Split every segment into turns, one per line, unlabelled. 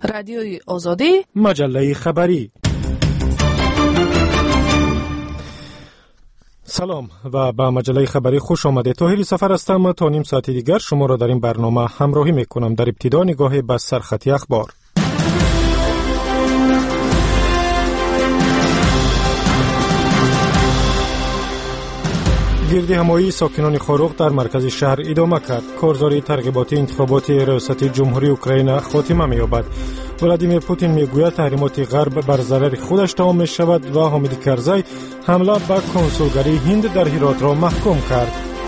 رادیوی آزادی،
مجله خبری. سلام و به مجله خبری خوش آمده. طاهر سفر هستم. تا نیم ساعت دیگر شما را در این برنامه همراهی میکنم. در ابتدا نگاه به سرخطی اخبار. گردی همایی ساکنان خاروق در مرکز شهر ادامه کرد. کارزاری ترغیباتی انتخابات ریاست جمهوری اوکراین خاتمه می‌یابد. ولادیمیر پوتین میگوید تحریمات غرب بر ضرر خودش تمام می‌شود و حامد کرزی حمله به کنسولگری هند در هرات را محکوم کرد.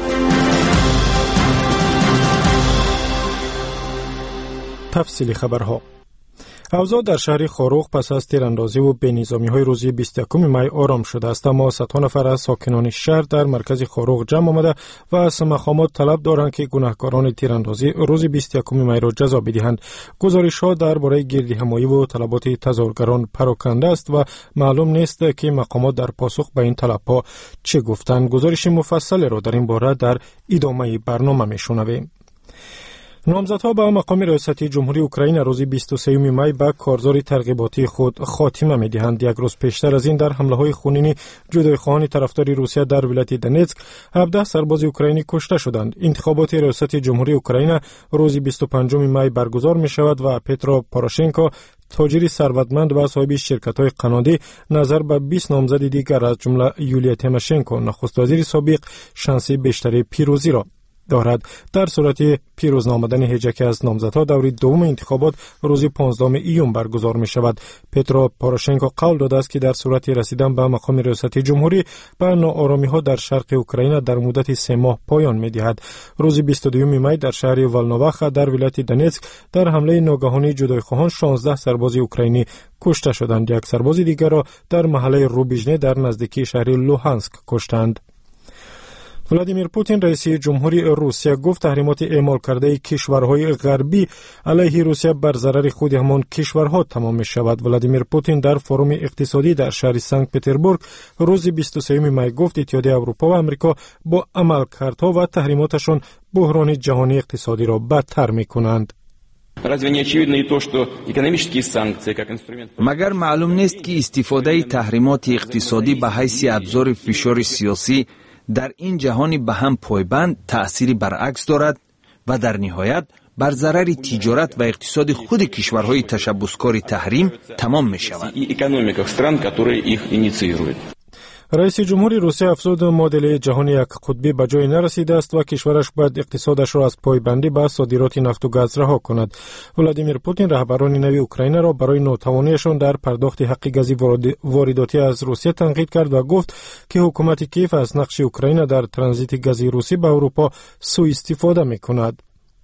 تفصیل خبرها. اوضاع در شهر خاروق پس از تیراندازی و بینظامی‌های روز 21 می آرام شده است، اما 100 نفر از ساکنان شهر در مرکز خاروق جمع آمده و از مقامات طلب دارند که گناهکاران تیراندازی روز 21 می را جزا بدهند. گزارش‌ها درباره گردی‌همایی و طلبات تظاهرگران پراکنده است و معلوم نیست که مقامات در پاسخ به این طلب‌ها چه گفتند. گزارش مفصل را در این باره در ادامه برنامه می‌شنویم. نامزدها به مقام ریاست جمهوری اوکراین روز 23 می به کارزار ترغیباتی خود خاتمه می‌دهند. یک روز پیشتر از این در حمله‌های خونین جدایخواهان طرفدار روسیه در ولایت دونتسک 17 سرباز اوکراینی کشته شدند. انتخابات ریاست جمهوری اوکراین روز 25 می برگزار می‌شود و پترو پوروشنکو، تاجر ثروتمند و صاحب شرکت‌های قنادی، نظر به 20 نامزد دیگر از جمله یولیا تیماشنکو، نخست وزیر سابق، شانس بیشتر پیروزی را دارد. در صورت پیروز نامدن هیچ یک از نامزدها دوره دوم انتخابات روز 15 ایون برگزار می شود. پترو پوروشنکو قول داده است که در صورت رسیدن به مقام ریاست جمهوری به ناآرامی ها در شرق اوکراین در مدت 3 ماه پایان می دهد. روز 22 می در شهر والنوواخ در ولایت دونتسک در حمله ناگهانی جدایخواهان 16 سرباز اوکراینی کشته شدند. یک سرباز دیگر را در محله روبیژنه در نزدیکی شهر لوهانسک کشتند. ولادیمیر پوتین رئیس جمهوری روسیه گفت تحریمات اعمال کرده کشورهای غربی علیه روسیه بر ضرر خود همان کشورها تمام می شود. ولادیمیر پوتین در فروم اقتصادی در شهر سنت پتربورگ روز 23 می گفت اتحادیه اروپا و آمریکا با عملکردها و تحریماتشان بحران جهانی اقتصادی را بدتر می کنند.
مگر معلوم نیست که استفاده تحریمات اقتصادی به حیث ابزار فشار سیاسی در این جهانی به هم پایبند تأثیری برعکس دارد و در نهایت بر ضرر تجارت و اقتصاد خود کشورهای تشبثکار تحریم تمام می شود.
رئیس جمهوری روسیه افزود مدل جهانی یک قطبی به جای نرسیده است و کشورش باید اقتصادش را از پایبندی به صادرات نفت و گاز رها کند. ولادیمیر پوتین رهبران نوی اوکراین را برای ناتوانیشان در پرداخت حق گاز وارداتی از روسیه تنقید کرد و گفت که حکومت کیف از نقش اوکراین در ترانزیت گاز روسی به اروپا سوء استفاده می‌کند.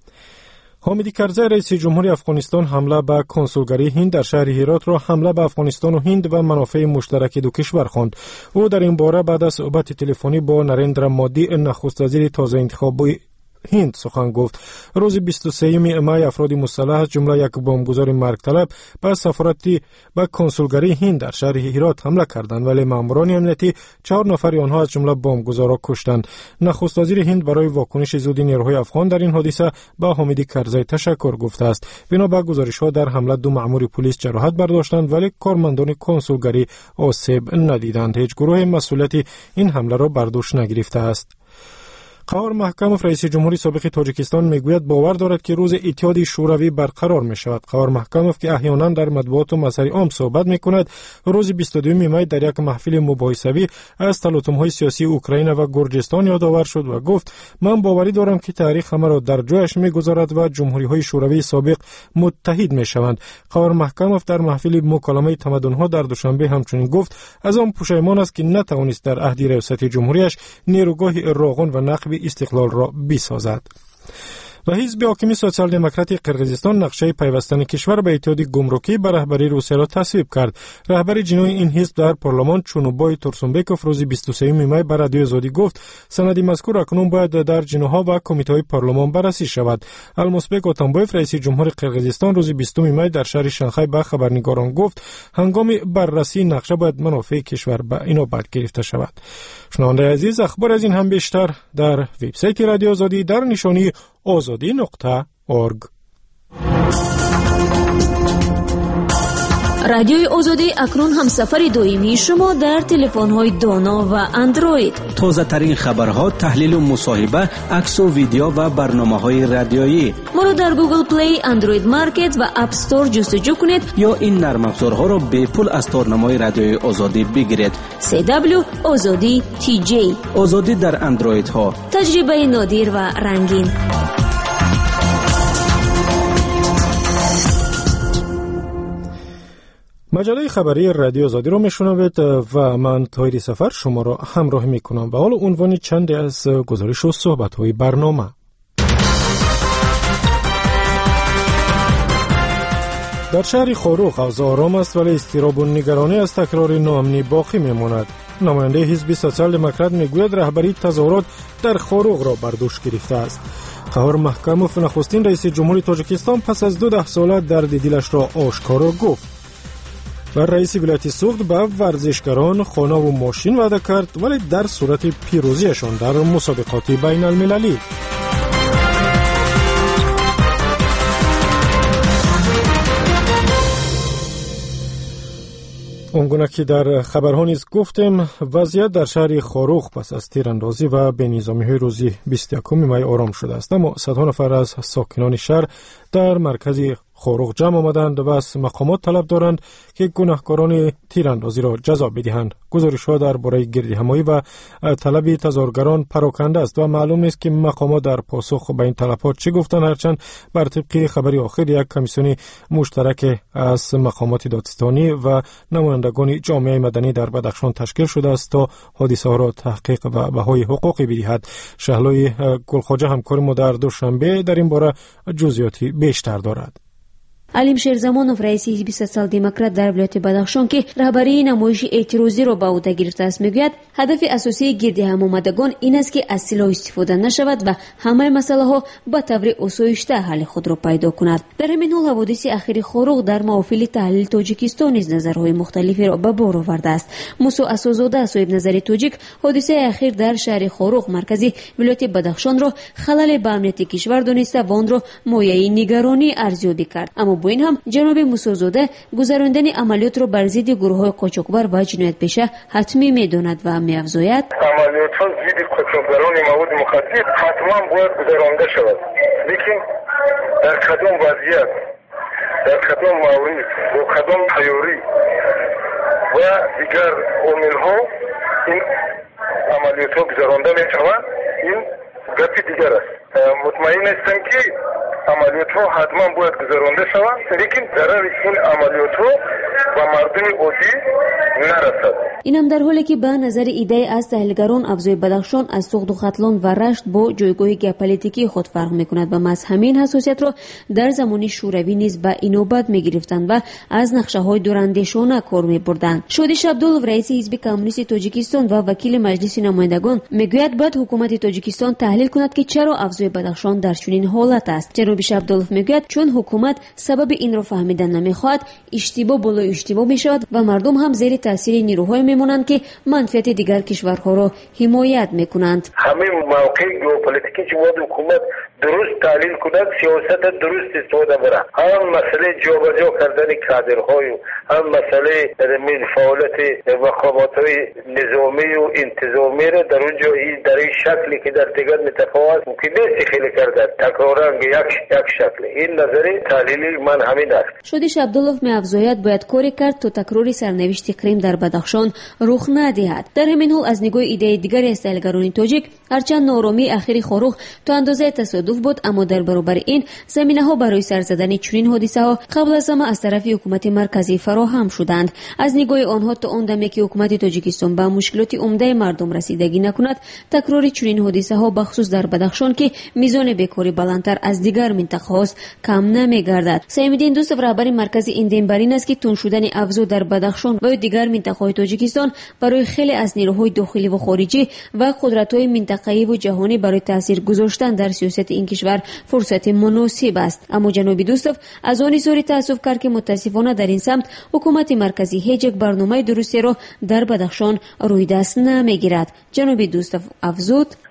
حامد کرزی رئیس جمهوری افغانستان حمله به کنسولگری هند در شهر هرات را حمله به افغانستان و هند و منافع مشترک دو کشور خواند. او در این باره بعد از صحبت تلفنی با نریندرا مودی نخست وزیر تازه انتخابی هند سخن گفت. روز 23 می افراد مسلح از جمله یک بمبگذار مرگ طلب به سفارتی به کنسولگری هند در شهر هرات حمله کردند، ولی ماموران امنیتی 4 نفر آنها از جمله بمبگذارا کشتند. نخست وزیر هند برای واکنش زود نیروهای افغان در این حادثه به حامد کرزی تشکر گفته است. بنا به گزارش‌ها در حمله 2 مأمور پلیس جراحت برداشتند، ولی کارمندان کنسولگری آسیب ندیدند. هیچ گروه مسئولیت این حمله را بر دوش نگرفته است. قهار محکموف رئیس جمهوری سابق تاجیکستان میگوید باور دارد که روز اتحاد شوروی برقرار می شود. قهار محکموف که احیانا در مطبوعات و مسائل عام صحبت می کند روز 22 می در یک محفل مباحثوی از تلاطم‌های سیاسی اوکراین و گرجستان یادآور شد و گفت من باوری دارم که تاریخ همه را در جایش میگذارد و جمهوری‌های شوروی سابق متحد می شوند. قهار محکموف در محفل مکالمه تمدن‌ها در دوشنبه همچنین گفت از آن پشیمان است که نتوانست در عهد ریاست جمهوریش نیروگاه راغون و نقب استقلال را بسازد. و حزب حاکم سوسیال دموکرات قرقیزستان نقشه پیوستن کشور به اتحاد گمرکی به رهبری روسیه را تصویب کرد. رهبر جنوی این حزب در پارلمان چونوبای تورسونبکوف روز 23 می بر رادیو آزادی گفت سند مذکور اکنون باید در جنوها و کمیته‌های پارلمان بررسی شود. المسبک اتامبایف رئیس جمهور قرقیزستان روز 20 می در شهر شانگهای به خبرنگاران گفت هنگام بررسی نقشه باید منافع کشور به اینابت گرفته شود. شنونده عزیز، اخبار از این هم بیشتر در وبسایت رادیو آزادی در نشانی azadi.org.
رادیوی آزادی اکنون هم سفر دائمی شما در تلفن‌های دانا و اندروید.
تازه ترین خبرها، تحلیل و مصاحبه، عکس و ویدیو و برنامه‌های رادیویی.
ما رو در گوگل پلی، اندروید مارکت و اپ استور جستجو کنید
یا این نرم افزارها را به پول از تارنمای رادیوی آزادی بگیرید.
CW آزادی TJ.
آزادی در اندروید ها.
تجربه نادر و رنگین.
مجله خبری رادیو آزادی رو میشنوید و من طاهر سفر شما را همراه میکنم و حالا عنوان چند از گزارش و صحبت های برنامه. در شهر خاروق اوضاع آرام است ولی اضطراب و نگرانی از تکرار ناامنی باقی میماند. نماینده حزب سوسیال دموکرات میگوید رهبری تظاهرات در خاروق را بر دوش گرفته است. قهار محکموف نخستین رئیس جمهوری تاجیکستان پس از 2 سال درد دلش را آشکارا گفت. و رئیس ولایت سوخت به ورزشکاران خانه و ماشین وعده کرد ولی در صورت پیروزیشان در مسابقات بین المللی. اونگونه که در خبرها نیز گفتیم وضعیت در شهر خاروق پس از تیراندازی و بینظامی‌های روزی 21 می آرام شده است، اما صدها نفر از ساکنان شهر در مرکز خاروق جمع آمدند و از مقامات طلب دارند که گناهکاران تیراندازی را جزا بدهند. گزارش‌ها درباره گردهمایی و طلب تظاهرگران پراکنده است و معلوم نیست که مقامات در پاسخ به این طلبات چه گفتند، هرچند بر طبق خبری آخر یک کمیسیون مشترک از مقامات دادستانی و نمایندگان جامعه مدنی در بدخشان تشکیل شده است تا حادثه ها را تحقیق و بهای حقوقی بدهد. شهلای گلخواجه همکار ما در دوشنبه در این باره جزئیاتی بیشتر دارد.
علیم شیرزمانوف رئیس حزب سوسیال دموکرات در ولایت بدخشان که رهبری نمایش اعتراضی را به عهده گرفته است میگوید هدف اساسی گردهم آمدگان این است که از سلاح استفاده نشود و همه مسئله ها به طور آسایشته حل خود را پیدا کند. در همین حال حوادث اخیر خاروق در محافل تحلیل تاجیکستان نیز نظرهای مختلفی را به بار آورده است. موسی اساس‌زاده صاحب نظر تاجیک حادثه اخیر در شهر خاروق مرکزی ولایت بدخشان را خلل به امنیت کشور دانسته و آن را مایه نگرانی ارزیابی کرد. اما با این هم جناب موسی‌زاده گذراندن عملیات را بر ضد گروه‌های قاچاقبر و جنایت پیشه حتمی می‌داند و می‌افزاید
عملیات‌ها ضد قاچاقبران مواد مخدر حتما باید گذرانده شود، لیکن در کدام وضعیت، در کدام مورد، با کدام تیاری و دیگر عامل‌ها این عملیات‌ها گذرانده می‌شود، این گپی دیگر است. مطمئن هستم که عملیات ها حتما باید گذرانده شوند، لیکن ضرر این عملیات ها و مردم عادی نرسد.
اینم در حالی که به نظر ایده از تحلیلگران افزای بدخشان از سوخت و ختلان و رشت با جایگاه گئوپلیتیکی خود فرق میکند و از همین حساسیت را در زمان شوروی نیز به اینوبت میگرفتند و از نقشه های دوراندیشانه کار میبردند. شادیش عبدالله رئیس حزب کمونیست تاجیکستان و وکیل مجلس نمایندگان میگوید باید حکومت تاجیکستان تحلیل کند که چرا افزای بدخشان در چنین حالت است. جناب عبدالله میگوید چون حکومت سبب این را فهمیدن نمیخواهد، اشتباه بالای اشتباه میشود و مردم هم زیر تاثیر نیروهای میمونند که منفعت دیگر کشورها را حمایت میکنند.
همین موقع ژئوپلیتیکی که باید حکومت درست تحلیل کند، سیاست درست استفاده برد. هم مسئله جابجا کردن کادرهای و هم مسئله فعالیت مقامات‌های نظامی و انتظامی را در اونجا در این شکلی که در دیگر متفاوت ممکن نیست خیلی کرده، تکرارا یک شکل. این نظر تحلیلی من همین است.
شادیش عبدالله می‌افزاید باید کاری کرد تا تکرار سرنوشت اقلیم در بدخشان رخ ندهد. در همین حال از نگاه ایده دیگری از تحلیلگران تاجیک هرچند نارامی اخیر خاروق تا اندازه تصادف بود، اما در برابر این زمینه‌ها برای سر زدن چنین حادثه‌ها قبل از همه از طرف حکومت مرکزی فراهم شدند. از نگاه آنها تا آن دمی که حکومت تاجیکستان به مشکلات عمده مردم رسیدگی نکند، تکرار چنین حادثه‌ها بخصوص در بدخشان که میزان بیکاری بلندتر از دیگر منطقه‌ها کم نمی‌گردد. سیم‌الدین دوستов رهبر مرکز ایندین بر این است که تون شدن افزو در بدخشان و دیگر منطقه‌های تاجیکستان برای خیلی از نیروهای داخلی و خارجی و قدرت‌های منطقه‌ای و جهانی برای تاثیر گذاشتن در سیاست این کشور فرصت مناسب است. اما جناب دوستov از آن سوی تأسف کرد که متاسفانه در این سمت حکومت مرکزی هیچ یک برنامه درستی را در بدخشان روی دست نمیگیرد. جناب دوستov افزود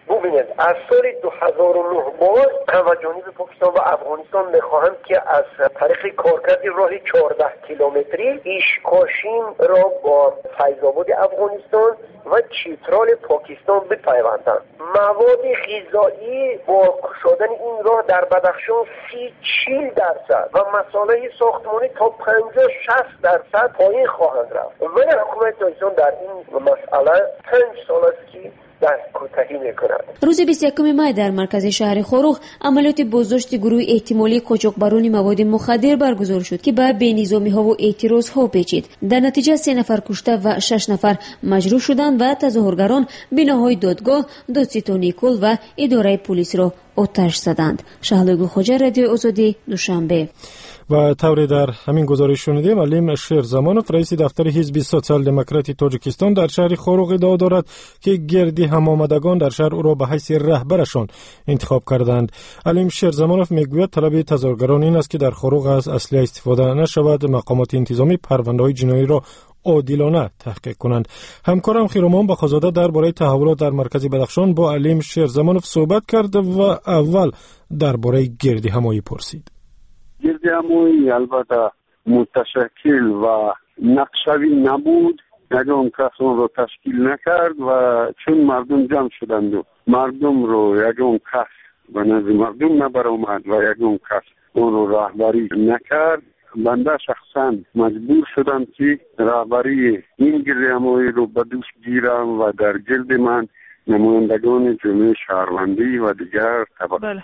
ببینید از سال 2009 باز هموجانی به پاکستان و افغانستان میخواهند که از طریق کارکرد راه 14 کیلومتری ایشکاشین را با فیض‌آباد افغانستان و چترال پاکستان بپیوندند. مواد غذایی با کشادن این راه در بدخشان 30-40% و مسائل ساختمانی تا 50-60% پایین خواهند رفت. ولی حکومت پاکستان در این مسئله 5 سال است که دست کوتاهی میکند.
روز 21 می در مرکز شهر خروخ عملیات بازداشت گروه احتمالی قاچاقبران مواد مخدر برگزار شد که به بی‌نظامی ها و اعتراض ها پیچید. در نتیجه 3 نفر کشته و 6 نفر مجروح شدند و تظاهرگران بناهای دادگاه، دادستانی نیکول و اداره پلیس را آتش زدند. شهلوی خوجا، رادیو آزادی، دوشنبه.
و طوری در همین گزارش شنیدیم علیم شیرزمانوف رئیس دفتر حزب سوسیال دموکراتی تاجیکستان در شهر خروغ ادعا دارد که گردی همآمدگان در شهر او را به حیث رهبرشان انتخاب کردند. علیم شیرزمانوف میگوید طلب تظاهرگران این است که در خروغ از اسلحه استفاده نشود، مقامات انتظامی پرونده‌های جنایی را عادلانه تحقیق کنند. همکارم خیرومان بخازاده درباره تحولات در مرکز بدخشان با علیم شیرزمانوف صحبت کرد و اول درباره گردی همایی پرسید.
گردی همایی البته متشکل و نقشوی نبود، یکم کس اون رو تشکیل نکرد و چون مردم جمع شدند و مردم رو یکم کس به نزد مردم نبرآمد و یکم کس اون رو رهبری نکرد، بنده شخصا مجبور شدم که رهبری این گردی همایی رو به دوش گیرم و در گرد من نمایندگان جامعه شهروندی و دیگر طبقه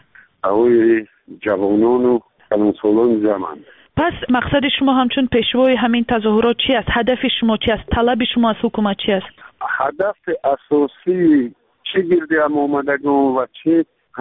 جوانان و کلانسالان جمعند.
پس مقصد شما همچون پیشوای همین تظاهرات چی است؟ هدف شما چی است؟ طلب شما از حکومت چی است؟
هدف اساسی چه گردی همآمدگان و چه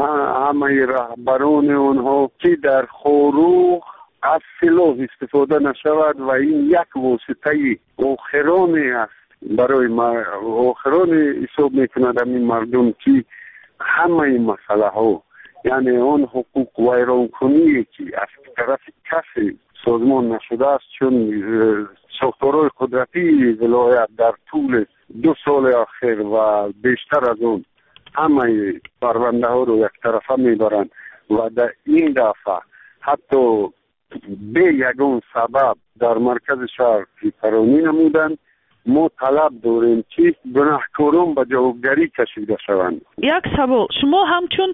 همه رهبران آنها که در خروغ از سلاح استفاده نشود و این یک واسطه آخرانی است برای آخرانی حساب میکند همین مردم که همه مسئله ها، یعنی آن حقوق ویران کنی که از طرف کسی سازمان نشده است، چون ساختارهای قدرتی ولایت در طول 2 سال اخیر و بیشتر از اون همه پرونده ها رو یک طرفه میبرند و در این دفعه حتی به یگان سبب در مرکز شهر پیکرانی نمودند. ما طلب داریم که گناهکاران به جوابگری کشیده شوند.
یک سوال، شما همچون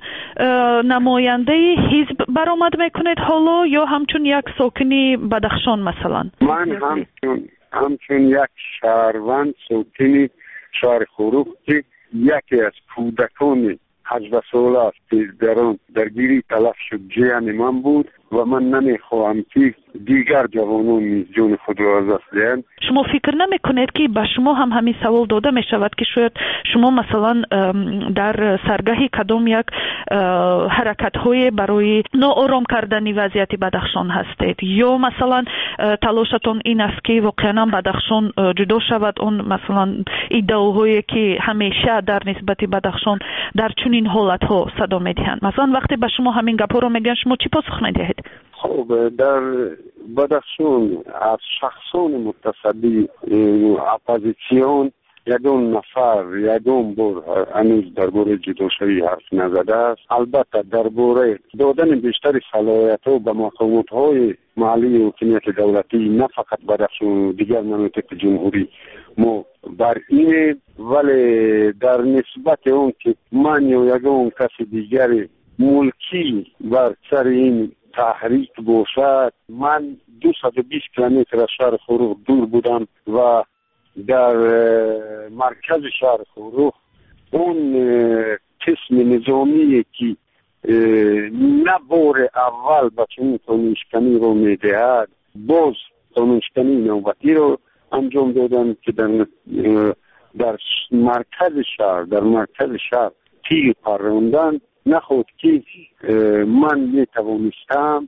نماینده حزب برآمد میکنید حالا یا همچون یک ساکنی بدخشان مثلا؟
من همچون یک شهروند ساکنی شهر خروغ که یکی از کودکان 18 ساله است که در آن درگیری تلف شد جان من بود و من نمیخواهم که دیگر جوانان جان خود را از دست دهند.
شما فکر نمی کنید که به شما هم همین سوال داده می شود که شاید شما مثلا در سرگاهی کدام یک حرکت های برای ناآرام کردن وضعیت بدخشان هستید یا مثلا تلاشتون این است که واقعا بدخشان جدا شود، اون مثلا ایدئوهایی که همیشه در نسبت بدخشان در چنین حالت ها صدا می دهند؟ مثلا وقتی به شما همین گپا رو میگن شما چی پاسخ میدهید؟
خب در بدخشان از شخصان متصدی اپوزیسیون یگان نفر یگان بار هنوز درباره جداشوی حرف نزده است. البته درباره دادن بیشتر صلاحیت‌ها به مقامات‌های محلی حکومت دولتی نه فقط بدخشان دیگر مناطق جمهوری ما بر اینه، ولی در نسبت اون که من یا یگان کسی دیگر ملکی بر سر این تحریک باشد، من 220 کیلومتر از شهر خروغ دور بودم و در مرکز شهر خروغ اون قسم نظامی که نه بار اول به چنین قانونشکنی رو میدهد باز قانونشکنی نوبتی رو انجام دادن که در مرکز شهر تیر پروندن. نخود که من میتوانستم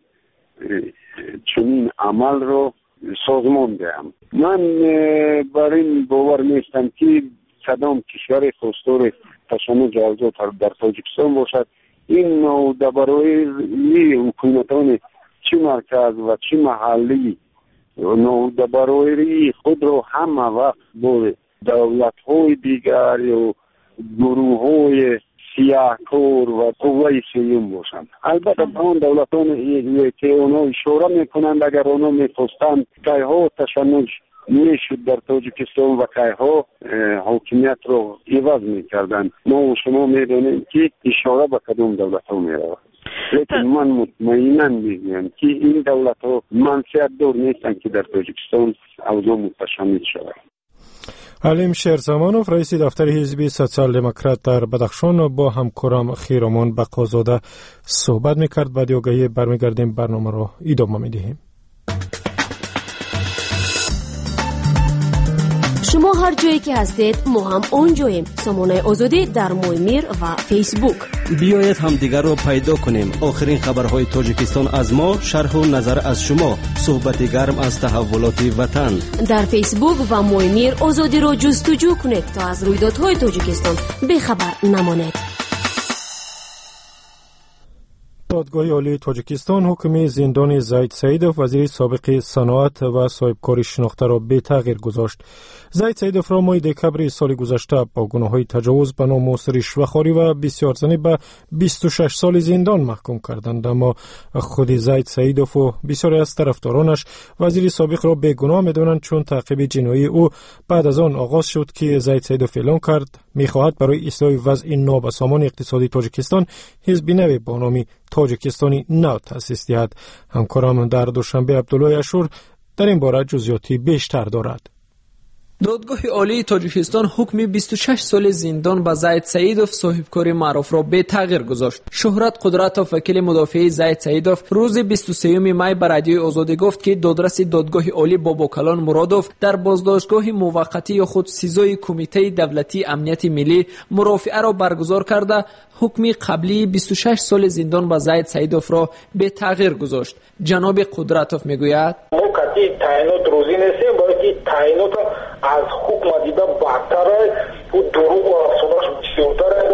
چنین عمل رو سازمان دهم. من بر این باور نیستم که کدام کشور خواستار تشنج آزاد در تاجیکستان باشد. این نودبرایی حکومتان چه مرکز و چه محلی نودبرایی خود رو همه وقت با دولت‌های دیگر یا گروه‌های سیاه کور و قوه سیوم باشند. البته به اون دولتان که اونا اشاره میکنند اگر اونا میخواستند که ها تشنج میشد در تاجیکستان و که ها حاکمیت رو عوض میکردند. ما و شما میدونیم که اشاره به کدوم دولت ها میرود. لیکن من مطمئنا میگویم که این دولت ها منفعت دار نیستند که در تاجیکستان اوضاع متشنج شود.
علیم شیرزمانوف رئیس دفتر حزب سوسیال دموکرات در بدخشان با همکارم خیرامان بقازاده صحبت میکرد. بعد آگهی برمیگردیم برنامه را ادامه میدهیم.
شما هر جایی که هستید ما هم اونجاییم. سامانه آزادی در مویمیر و فیسبوک.
بیایید همدیگر رو پیدا کنیم. آخرین خبرهای تاجیکستان از ما، شرح و نظر از شما، صحبت گرم از تحولات وطن.
در فیسبوک و مویمیر آزادی رو جستجو کنید تا از رویدادهای تاجیکستان بیخبر نمانید.
دادگاه عالی تاجیکستان حکم زندان زید سعیدوف وزیر سابق صنعت و صاحبکاری شناخته را به تغییر گذاشت. زید سعیدوف را ماه دکمبر سال گذشته با گناه‌های تجاوز به ناموس، رشوه‌خواری و بسیارزنی به 26 سال زندان محکوم کردند، اما خود زید سعیدوف و بسیاری از طرفدارانش وزیر سابق را بیگناه می‌دانند، چون تعقیب جنایی او بعد از آن آغاز شد که زید سعیدوف اعلام کرد می‌خواهد برای اصلاح وضع نابسامان اقتصادی تاجیکستان حزب نو با نام تاجیکستانی نو تأسیس دهد. همکارم در دوشنبه عبدالله اشور در این باره جزئیاتی بیشتر دارد.
دادگاه عالی تاجیکستان حکم 26 سال زندان به زید سعیدوف صاحبکار معروف را به تغییر گذاشت. شهرت قدرتوف وکیل مدافع زید سعیدوف روز 23 می به رادیوی آزادی گفت که دادرس دادگاه عالی باباکلان مرادوف در بازداشتگاه موقتی یا خود سیزای کمیته دولتی امنیت ملی مرافعه را برگزار کرده حکم قبلی 26 سال زندان به زید سعیدوف را به تغییر گذاشت. جناب قدرتوف میگوید
ما قطعی تعیینات روزی نیستیم، باید تعیینات از حکم دیده بدتره و دروغ و افسانه‌اش بسیارتره.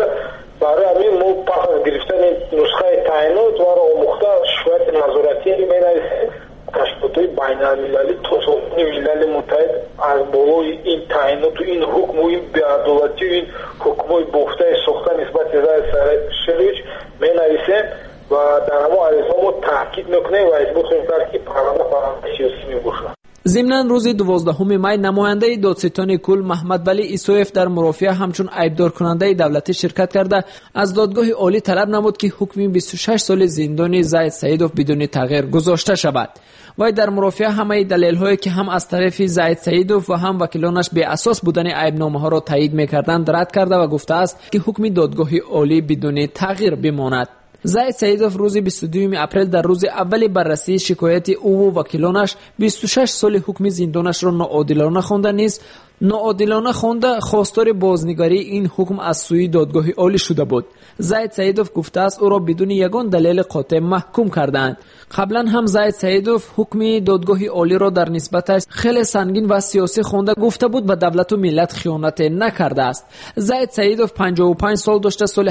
برای همین ما پس از گرفتن نسخه تعیینات و را آموخته شکایت نظارتی می‌نویسیم. تشکیلات بین‌المللی تا سازمان ملل متحد از بالای این تعیینات و این حکم و این بی‌عدالتی و این حکم‌های بافته ساخته نسبت به شریک می‌نویسیم و در همه عریضه‌ها ما تاکید می‌کنیم و اثبات می‌کنیم که پرونده سیاسی می‌باشد.
ضمناً روز 12 می نماینده دادستان کل محمد ولی ایسوف در مرافعه همچون عیبدار کننده دولتی شرکت کرده از دادگاه عالی طلب نمود که حکم 26 سال زندانی زید سعیدوف بدون تغییر گذاشته شود. وی در مرافعه همه دلایلی که هم از طرف زید سعیدوف و هم وکیلانش به اساس بودن عیبنامه‌ها را تایید می‌کردند رد کرده و گفته است که حکم دادگاه عالی بدون تغییر بماند. زید سعیدوف روز 22 اپریل در روز اول بررسی شکایت او و وکیلانش 26 سال حکم زندانش را ناعادلانه خوانده نیز ناعادلانه خوانده خواستار بازنگری این حکم از سوی دادگاه عالی شده بود. زید سعیدوف گفته است او را بدون یگان دلیل قاطع محکوم کردند. قبلا هم زید سعیدوف حکم دادگاه عالی را در نسبتش خیلی سنگین و سیاسی خوانده گفته بود به دولت و ملت خیانت نکرده است. زید سعیدوف 55 سال داشته. سال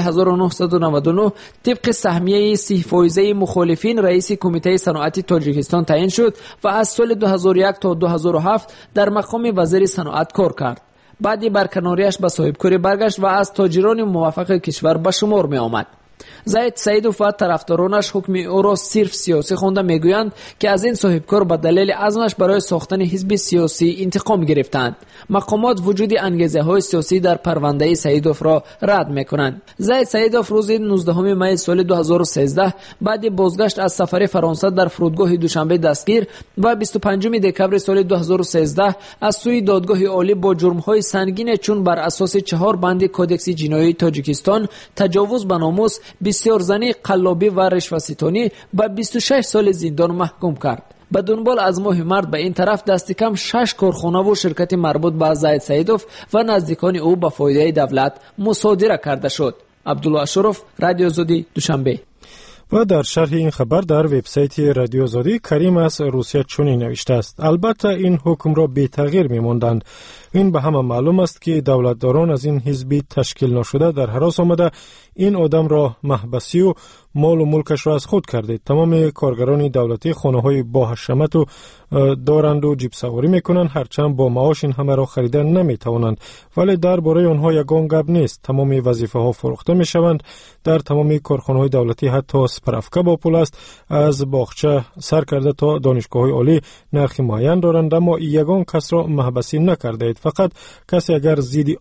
1999 طبق سهمیه 30% مخالفین رئیس کمیته صنعتی تاجیکستان تعیین شد و از سال 2001 تا 2007 در مقام وزیر صنعت کار کرد. بعدی برکناریش به صاحبکاری برگشت و از تاجران موفق کشور به شمار می آمد. زید سعیدوف و طرفدارانش حکم او را صرف سیاسی خوانده میگویند که از این صاحبکار به دلیل عزمش برای ساختن حزب سیاسی انتقام گرفتند. مقامات وجود انگیزه‌های سیاسی در پرونده سعیدوف را رد میکنند. زید سعیدوف روز 19 می سال 2013 بعد بازگشت از سفر فرانسه در فرودگاه دوشنبه دستگیر و 25 دکمبر سال 2013 از سوی دادگاه عالی با جرم‌های سنگین چون بر اساس 4 بند کدکس جنایی تاجیکستان تجاوز به ناموس، بسیارزنی، قلابی و رشوه‌ستانی به 26 سال زندان محکوم کرد. به دنبال از ماه مارس به این طرف دست کم 6 کارخانه و شرکت مربوط به زید سعیدوف و نزدیکان او به فایده دولت مصادره کرده شد. عبدالله اشرف، رادیو آزادی، دوشنبه.
و در شرح این خبر در وبسایت رادیو آزادی کریم از روسیه چنین نوشته است: البته این حکم را بی تغییر می‌ماندند. این به همه معلوم است که دولتداران از این حزب تشکیل نشده در هراس آمده این آدم را محبسی و مال و ملکش را از خود کرده. تمام کارگران دولتی خانه‌های با حشمت و دارند و جیب سواری میکنند، هرچند با معاش این همه را خریدن نمیتوانند، ولی درباره آنها یگان گپ نیست. تمام وظیفه ها فروخته میشوند. در تمام کارخانه‌های دولتی حتی سپرفکه با پول است. از باغچه سر کرده تا دانشگاه‌های عالی نرخ معین دارند، اما یگان کس را محبسی نکرده اید. فقط کسی اگر زیدی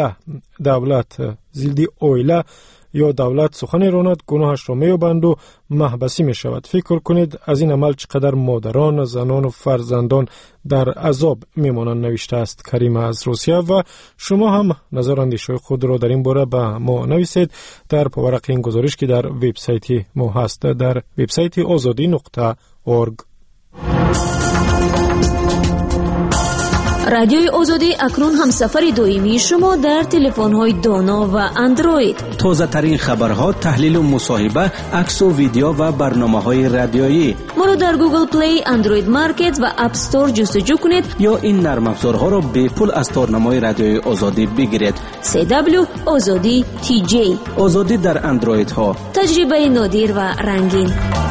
اویله یا دولت سخن راند، گناهش را می‌یابند و محبسی می شود. فکر کنید از این عمل چقدر مادران، زنان و فرزندان در عذاب میمانند، نوشته است کریم از روسیه. و شما هم نظر اندیشه خود را در این باره به ما نویسید در پاورق این گزارش که در وبسایت ما هست، در وبسایت azadi.org.
رادیوی آزادی اکنون هم سفر دائمی شما در تلفن‌های دانا و اندروید.
تازه ترین خبرها، تحلیل و مصاحبه، عکس و ویدیو و برنامه‌های رادیویی.
ما را در گوگل پلی، اندروید مارکت و اپ استور جستجو کنید
یا این نرم افزارها را به پول از تارنمای رادیوی آزادی بگیرید.
CW آزادی TJ،
آزادی در اندروید ها،
تجربه نادر و رنگین.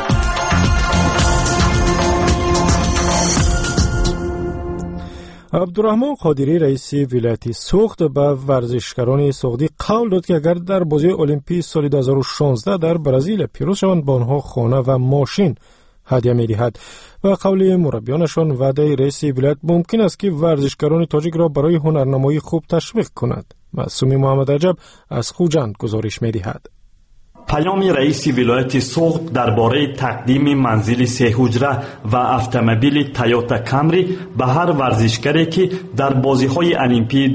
عبدالرحمن قادری رئیس ولایت سوخت به ورزشکاران سوختی قول داد که اگر در بازی المپیک سال 2016 در برزیل پیروز شوند به آنها خانه و ماشین هدیه می‌دهد. و قول مربیانشان وعده رئیس ولایت ممکن است که ورزشکاران تاجیک را برای هنرنمایی خوب تشویق کند. معصومی محمد عجب از خوجند گزارش می‌دهد.
پیام رئیس ولایت سوخت درباره تقدیم منزل 3 حجره و اتومبیل تویوتا کامری به هر ورزشکاری که در بازی‌های المپیک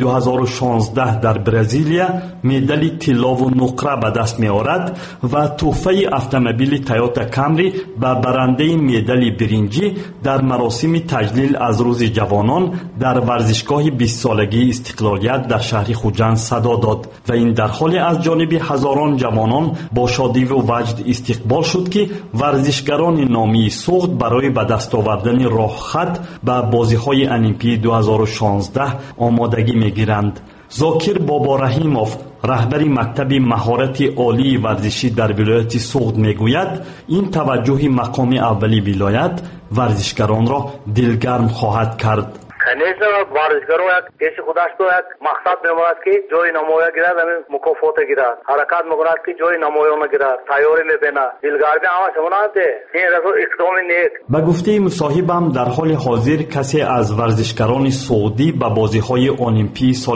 2016 در برزیلیا مدال طلا و نقره به دست می‌آورد و تحفه اتومبیل تویوتا کامری به برنده مدال برنجی در مراسم تجلیل از روز جوانان در ورزشگاه 20 سالگی استقلالیت در شهر خوجند صدا داد و این در حالی از جانب هزاران جوانان با شادی و وجد استقبال شد که ورزشکاران نامی سوخت برای به دست آوردن راه خط به بازی‌های المپیک 2016 آمادگی می‌گیرند. ذاکر بابا رحیموف، رهبر مکتب مهارت عالی ورزشی در ولایت سوخت میگوید این توجه مقام اولی ولایت ورزشکاران را دلگرم خواهد کرد.
کنیز ورزشکارو یک پیش خودش تو یک مقصد میماند که جای نمایه گیرد، همین مکافات گیرد، حرکت میکند که جای نمایه نگیرد، تیاری میبیند، دلگرمی همش مونده. این رسول اقدام نیک.
به گفته مصاحبم در حال حاضر کسی از ورزشکاران سعودی به بازی‌های المپیک سال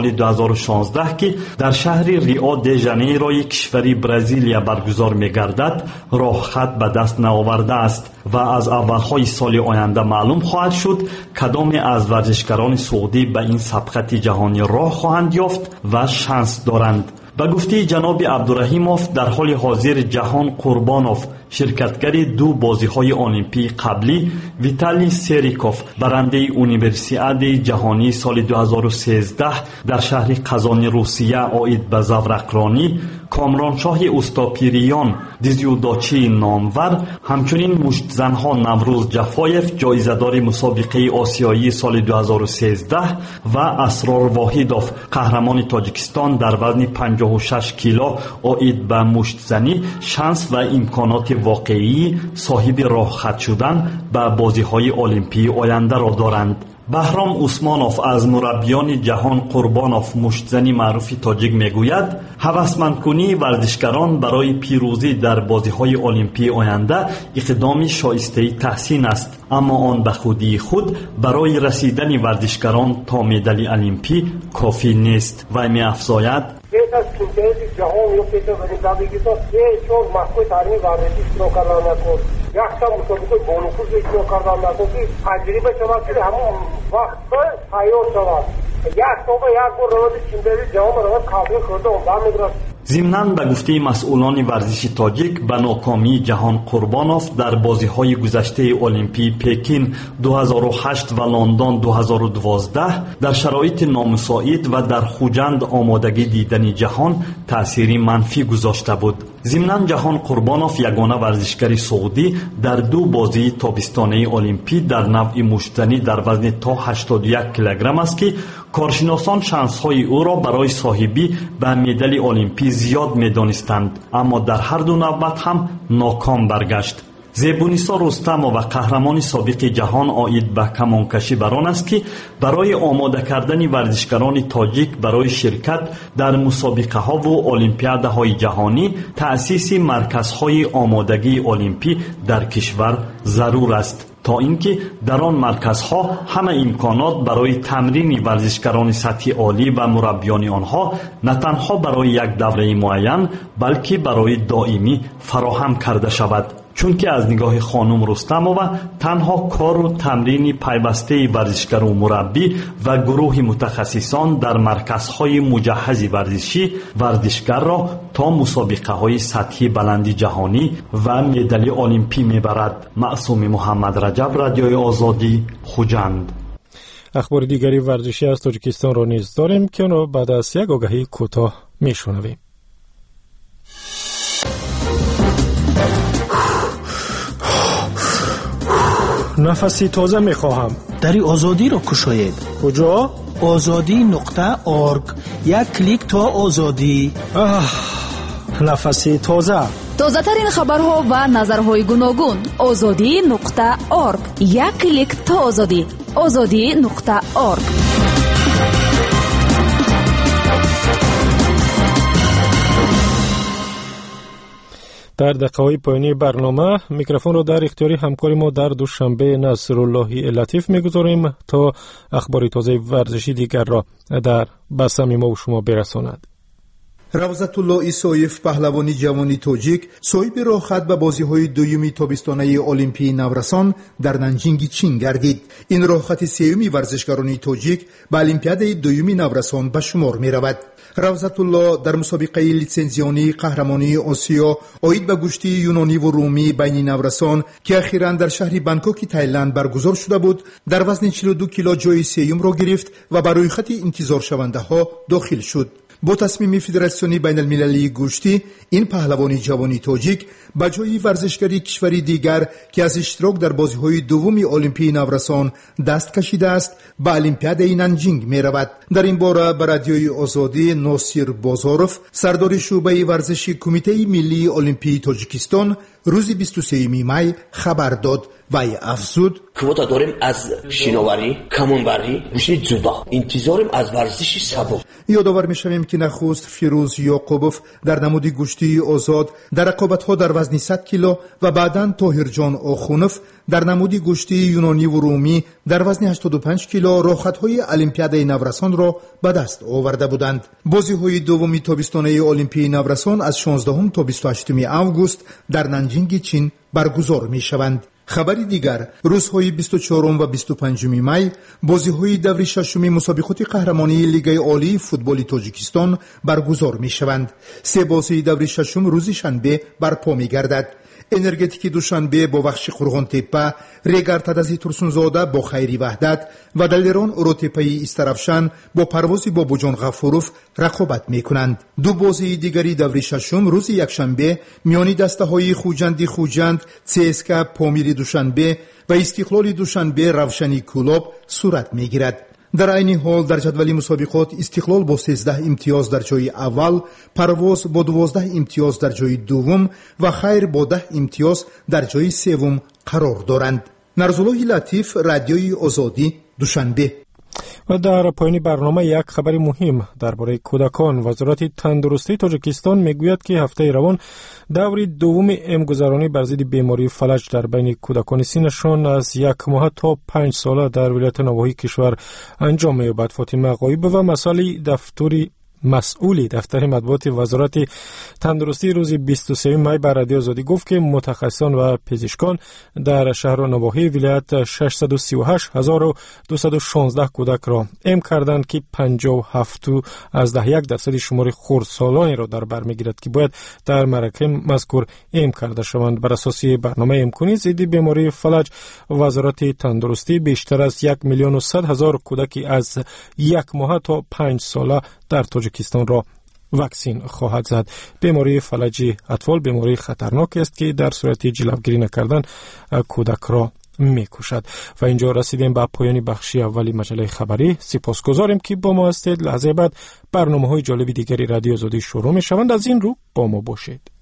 2016 که در شهر ریو دی ژانیروی کشور برزیلیا برگزار میگردد راه خط به دست نآورده است و از اولهای سال آینده معلوم خواهد شد کدام از ورزشکاران سعودی به این سبقت جهانی راه خواهند یافت و شانس دارند. به گفته جناب عبدالرحیموف در حال حاضر جهان قربانوف شرکتگر 2 بازی‌های المپیک قبلی، ویتالی سریکوف برنده یونیورسیاد جهانی سال 2013 در شهر قزان روسیه آید به زورقرانی، کامرانشاه استاپیریان دیزیوداچی نامور، همچنین مشتزنها نوروز جفایف جایزه‌دار مسابقه آسیایی سال 2013 و اسرار واحدوف قهرمان تاجیکستان در وزن 56 کیلو آید به مشتزنی شانس و امکانات واقعی صاحب راه خط شدن به بازی‌های المپیک آینده را دارند. بهرام عثمانوف از مربیان جهان قربانوف مشتزنی معروف تاجیک میگوید هوسمندکنی ورزشکاران برای پیروزی در بازی‌های المپیک آینده اقدامی شایسته تحسین است، اما آن به خودی خود برای رسیدن ورزشکاران تا مدال المپیک کافی نیست. و می‌افزاید
از چمپیونات جهان یا پیش ورزشی تو چون مسئول تعلیم ورزشی شروع کردن نکن یک تا مسابقه بونوکوز شروع کردن نکن که تجربه شود که همون وقت تیار شود یک صبح یک بار روز چمپیونات جهان رو قابل کرده و برمی‌گردد.
ضمناً به گفته مسئولان ورزش تاجیک به ناکامی جهان قربانوف در بازی‌های گذشته المپیک پکین 2008 و لندن 2012 در شرایط نامساعد و در خوجند آمادگی دیدن جهان تأثیری منفی گذاشته بود. ضمناً جهان قربانوف یگانه ورزشکار سعودی در 2 بازی تابستانه المپیک در نوع مشتزنی در وزن تا 81 کیلوگرم است که کارشناسان شانس‌های او را برای صاحبی به مدال المپی زیاد می‌دانستند، اما در هر دو نوبت هم ناکام برگشت. زیبونیسا رستمова قهرمان سابق جهان آید به کمانکشی بران است که برای آماده کردن ورزشکاران تاجیک برای شرکت در مسابقه ها و المپیاده های جهانی تأسیس مرکزهای آمادگی المپی در کشور ضرور است، تا اینکه در آن مرکزها همه امکانات برای تمرین ورزشکاران سطح عالی و مربیان آنها نه تنها برای یک دوره معین بلکه برای دائمی فراهم کرده شود. چون که از نگاه خانم رستمova تنها کار و تمرین پیوسته ورزشکار و مربی و گروه متخصصان در مرکزهای مجهز ورزشی ورزشکار را تا مسابقه های سطحی بلندی جهانی و مدال المپی میبرد. معصوم محمد رجب، رادیوی آزادی، خوجند.
اخبار دیگری ورزشی از تاجیکستان را نیز داریم که آن بعد از یک آگهی کوتاه میشنویم. نفسی تازه میخواهم.
دری آزادی را کشاید.
کجا؟
azadi.org. یک کلیک تا آزادی.
نفسی تازه.
تازه ترین خبرها و نظرهای گوناگون. azadi.org. یک کلیک تا آزادی. azadi.org.
در دقیقه‌های پایانی برنامه میکروفون را در اختیار همکار ما در دوشنبه نصرالله لطیف میگذاریم تا اخبار تازه ورزشی دیگر را در بسم ما و شما برساند.
روزت الله ایسایف پهلوانی جوانی تاجیک صاحب راهخط به بازی‌های دوم تابستانه المپی نورسان در نانجینگ چین گردید. این راهخط سوم ورزشکاران تاجیک به المپیاده دوم نورسان به شمار می‌رود. روزت الله در مسابقه لیسنزیانی قهرمانی آسیا آید به گشتی یونانی و رومی بین نورسان که اخیراً در شهر بانکوک تایلند برگزار شده بود در وزن 42 کیلو جای سوم را گرفت و برای خط انتظار شونده ها داخل شد. با تصمیم فدراسیونی بین المللی گشتی این پهلوانی جوانی تاجیک به جای ورزشکاری کشوری دیگر که از اشتراک در بازی‌های دوم المپی نورسان دست کشیده است به المپیاده نانجینگ می رود. در این باره به رادیوی آزادی ناصر بازاروف سردار شعبه ورزشی کمیته ملی المپی تاجیکستان روز 23 می خبر داد و افزود
کواتا داریم از شیناوری، کمانبری، گوشت جودا. انتظاریم از ورزش سبک.
یادآور می‌شویم که نخست فیروز یعقوبوف در نماد گوشتی آزاد در رقابت‌ها در وزن 100 کیلو و بعداً طاهرجان آخونوف در نماد گوشتی یونانی و رومی در وزن 85 کیلو راهخط‌های المپیاده نورسان را به دست آورده بودند. بازی‌های دوم تابستانه المپی نورسان از 16 تا 28 آگوست در نانجینگ چین برگزار می‌شوند. خبری دیگر، روزهای 24 و 25 می بازی‌های دوره ششم مسابقات قهرمانی لیگ عالی فوتبال تاجیکستان برگزار می‌شوند. سه بازی دوره ششم روز شنبه برپا می‌گردد. انرژتیک دوشنبه با بخش قرغان تپه، ریگر تدازی ترسونزاده با خیری وحدت و دلیران اروتپایی استرافشان با پرواز بابوجان غفوروف رقابت می‌کنند. دو بازی دیگری دوره ششم روز یکشنبه میانی دسته‌های خوجند CSKA پامیری دوشنبه و استقلال دوشنبه روشنی کلوب صورت می‌گیرد. در این حال در جدول مسابقات استقلال با 13 امتیاز در جای اول، پرواز با 12 امتیاز در جای دوم و خیر با 10 امتیاز در جای سوم قرار دارند. نصرالله لطیف، رادیوی آزادی، دوشنبه.
و در پایان برنامه یک خبر مهم درباره کودکان. وزارت تندرستی تاجیکستان میگوید که هفته روان دوره دوم امگذرانی بر ضد بیماری فلج در بین کودکان سنشان از 1 ماه تا 5 ساله در ولایت نواحی کشور انجام می‌یابد. فاطمه غایبه و مسئولی دفتر مطبوعات وزارت تندرستی روز 23 می بر رادیو آزادی گفت که متخصصان و پزشکان در شهر و نواحی ولایت 638,216 کودک را اعلام کردند که 57.1% شمار خردسالانی را در بر میگیرد که باید در مرکه مذکور اعلام کرده شوند. بر اساس برنامه امکانی ضد بیماری فلج وزارت تندرستی بیشتر از 1,100,000 کودک از 1 ماه تا 5 ساله در تاجیکستان را واکسین خواهد زد. بیماری فلج اطفال بیماری خطرناک است که در صورت جلوگیری نکردن کودک را میکشد. و اینجا رسیدیم به پایان بخشی اولی مجله خبری. سپاسگزاریم که با ما هستید. لحظه بعد برنامه‌های جالب دیگری رادیو آزادی شروع می‌شوند. از این رو با ما باشید.